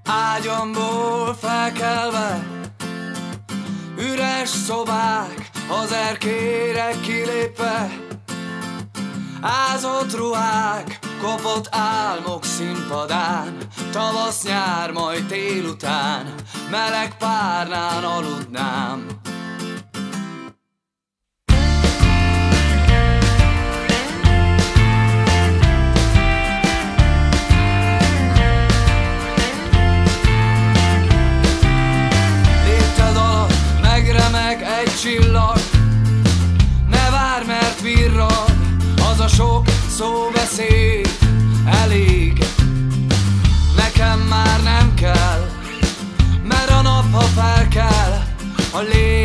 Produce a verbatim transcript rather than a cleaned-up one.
Ágyamból felkelve, üres szobák, az erkére kilépve, ázott ruhák, kopott álmok színpadán, tavasz-nyár, majd délután, meleg párnán aludnám. Megremeg egy csillag, ne várj, mert virrad, az a sok szóbeszéd elég. Nekem már nem kell, mert a nap, ha felkel, a lé